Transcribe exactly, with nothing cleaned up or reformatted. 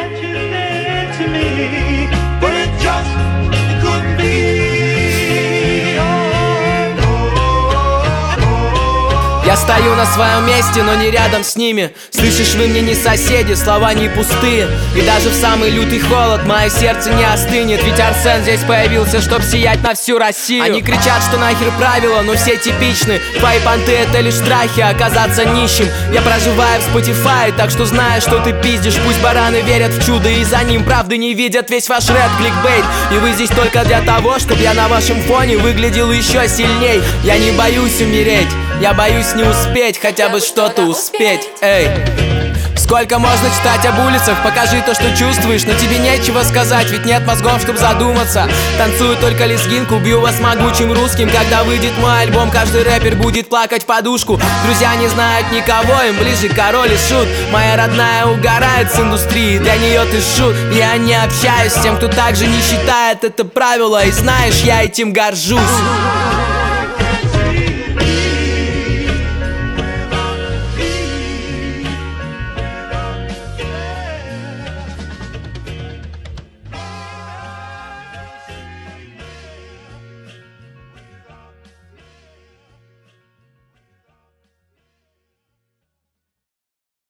Я стою на своем месте, но не рядом с ними. Слышишь, вы мне не соседи, слова не пустые. И даже в самый лютый холод мое сердце не остынет. Ведь Арсен здесь появился, чтоб сиять на всю Россию. Они кричат, что нахер правила, но все типичны. Твои понты — это лишь страхи оказаться нищим. Я проживаю в Spotify, так что знаю, что ты пиздишь. Пусть бараны верят в чудо и за ним правды не видят. Весь ваш рэп — кликбейт, и вы здесь только для того, чтобы я на вашем фоне выглядел еще сильней. Я не боюсь умереть, я боюсь не успеть, хотя бы что-то успеть, эй. Сколько можно читать об улицах, покажи то, что чувствуешь. Но тебе нечего сказать, ведь нет мозгов, чтоб задуматься. Танцую только лезгинку, бью вас могучим русским. Когда выйдет мой альбом, каждый рэпер будет плакать в подушку. Друзья не знают никого, им ближе король и шут. Моя родная угорает с индустрии, для нее ты шут. Я не общаюсь с тем, кто также не считает это правило. И знаешь, я этим горжусь.